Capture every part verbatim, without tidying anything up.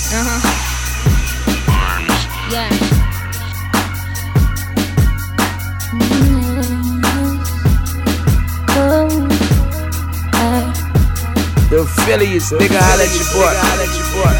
Uh-huh. Yeah. The Phillies, nigga, holla at your boy. Holla at your boy.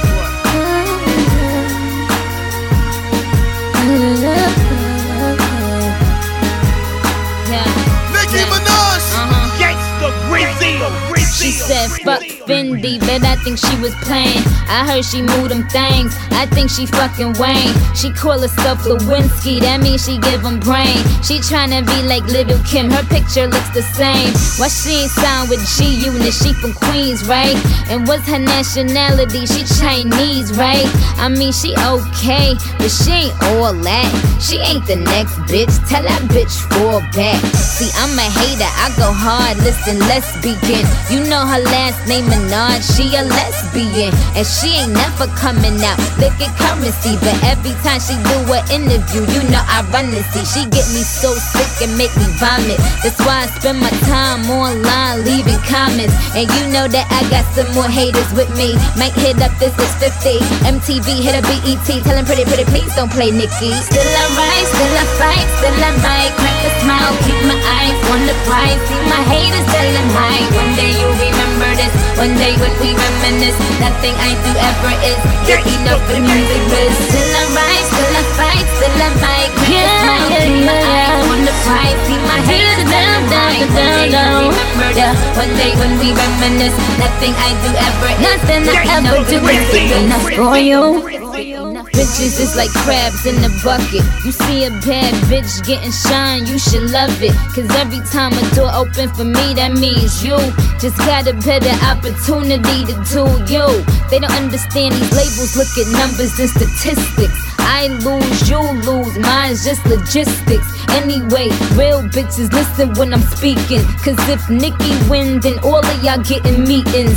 Nicki Minaj, Uh-huh. Gangsta Grizzly. She said, fuck Fendi, but I think she was playing. I heard she moved them things, I think she fucking Wayne. She call herself Lewinsky, that means she give him brain. She tryna be like Little Kim, her picture looks the same. Why she ain't signed with G-Unit, she from Queens, right? And what's her nationality, she Chinese, right? I mean, she okay, but she ain't all that. She ain't the next bitch, tell that bitch fall back. See, I'm a hater, I go hard, listen, let's begin. You know her last name Minaj, she a lesbian. And she ain't never coming out, look at currency. But every time she do an interview, you know I run to see. She get me so sick and make me vomit. That's why I spend my time online leaving comments. And you know that I got some more haters with me. Might hit up this is fifty, M T V hit a B E T, tell him pretty pretty please don't play Nicki. Still I rise, still I fight, still I might crack a smile, keep my eyes on the prize. See my haters tell them hi. One day you remember this, one day when we reminisce. Nothing I do ever is good enough for music biz. Still I rise, still I fight, still I might crack a smile, keep my eyes on the prize. See my haters tell them hi. One day you remember this, one day when we reminisce. Nothing I do ever is Nothing I ever do is enough for you. Bitches is like crabs in the bucket. You see a bad bitch getting shine, you should love it. Cause every time a door open for me, that means you just got a better opportunity to do you. They don't understand these labels, look at numbers and statistics. I lose, you lose, mine's just logistics. Anyway, real bitches listen when I'm speaking. Cause if Nicki win, then all of y'all getting meetings.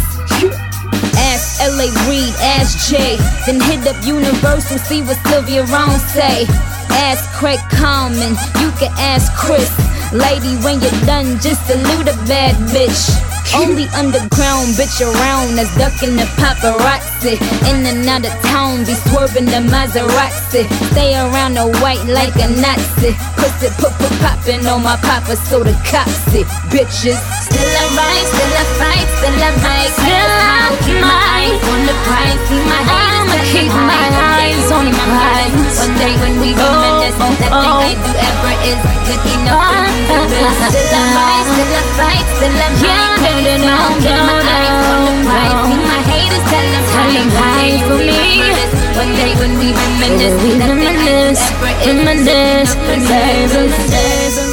Ask L A Reid, ask Jay, then hit up Universal, see what Sylvia Rome say. Ask Craig Coleman, you can ask Chris. Lady, when you're done, just salute a bad bitch. Only underground bitch around that's ducking the paparazzi. In and out of town, be swerving the Maserati. Stay around the white like a Nazi. Pussy put put poppin' on my papa, so the cops see. Bitches, still I rise, still I fight, still I might. Still I'll keep my eyes on the prize. See my haters, I'ma keep my eyes on the prize. One day when we reminisce, nothing I do ever is good enough for music biz. Still I rise, still I fight, still I might. I'll keep my eyes on the prize. See my haters, tell them hi. For me, one day when we reminisce, nothing I do ever is good enough for music biz.